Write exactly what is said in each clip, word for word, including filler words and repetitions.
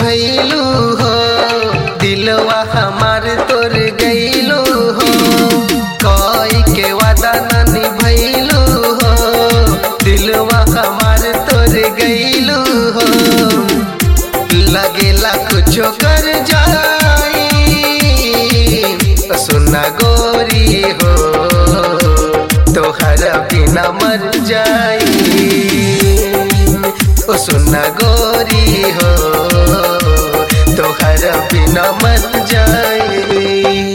भैलू हो, दिलवा हमार तोर गईलू हो। कोई के वादा न भैलू हो, दिलवा हमार तोर गईलू हो। लगेला कुछो कर जाई सुना गोरी हो, तोहरा बिना मर जाई। ओ सुना गोरी हो, तोहरा बिना मर जाई।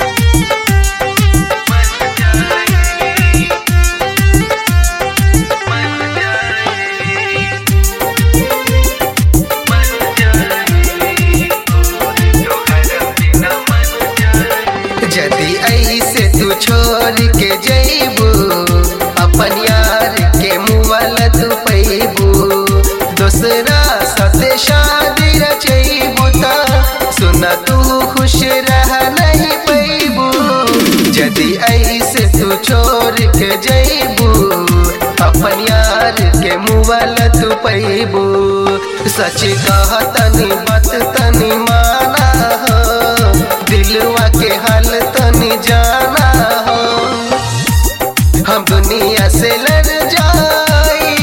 जदी ऐसे तू छोड़ के जईबू, अपन यार के मुँह तू पैबू। दूसरा साथे शादी रचैबू ता सुना तू खुश रह नहीं पैबू। जदी ऐसे तू छोड़ के जईबू, अपन यार के मुँह तू पैबू। सच कहा तनी बात तनी माना हो, दिलवा के हाल तनी जाना हो। हम दुनिया से लड़ जाई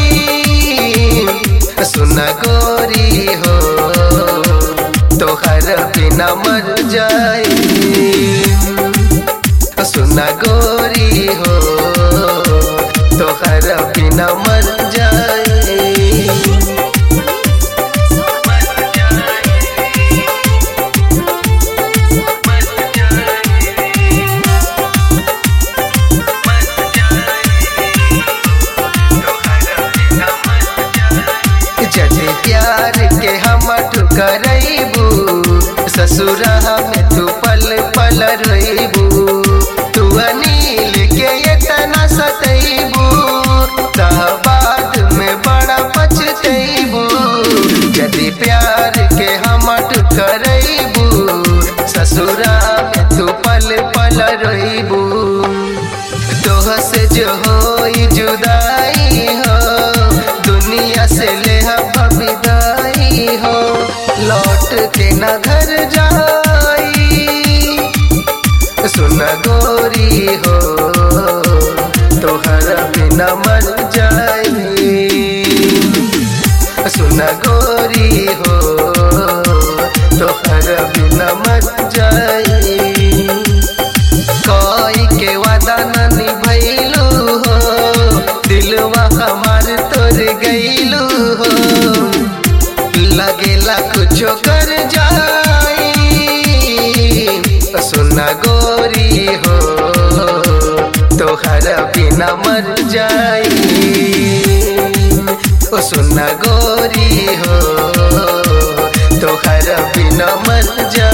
सुना गोरी हो, तोहरा बिना मर जाई। सुना गोरी हो, तोहरा बिना मर जाई। जदे प्यार के हम ठुकरैबू, ससुरा में तू पल पल रोइबू। तू अनिल के इतना सतैबू, बाद में बड़ा पछतैबू। जदे प्यार के हम ठुकरैबू, ससुरा में तू पल पल रोइबू। तोह से जो होई जुदाई हो, दुनिया से ले विदाई हो। लौट के न घर जाई सुना गोरी हो, तोहरा बिना मर जाई। सुना गोरी हो, तोहरा बिना मर जाई। कोई के वादा न भैलू हो, दिलवा हमार तोर गईलू हो। लगेला कुछो कर जाई सुना गोरी हो, तोहरा बिना मर जाई। ओ सुना गोरी हो, तोहरा बिना मर जाई।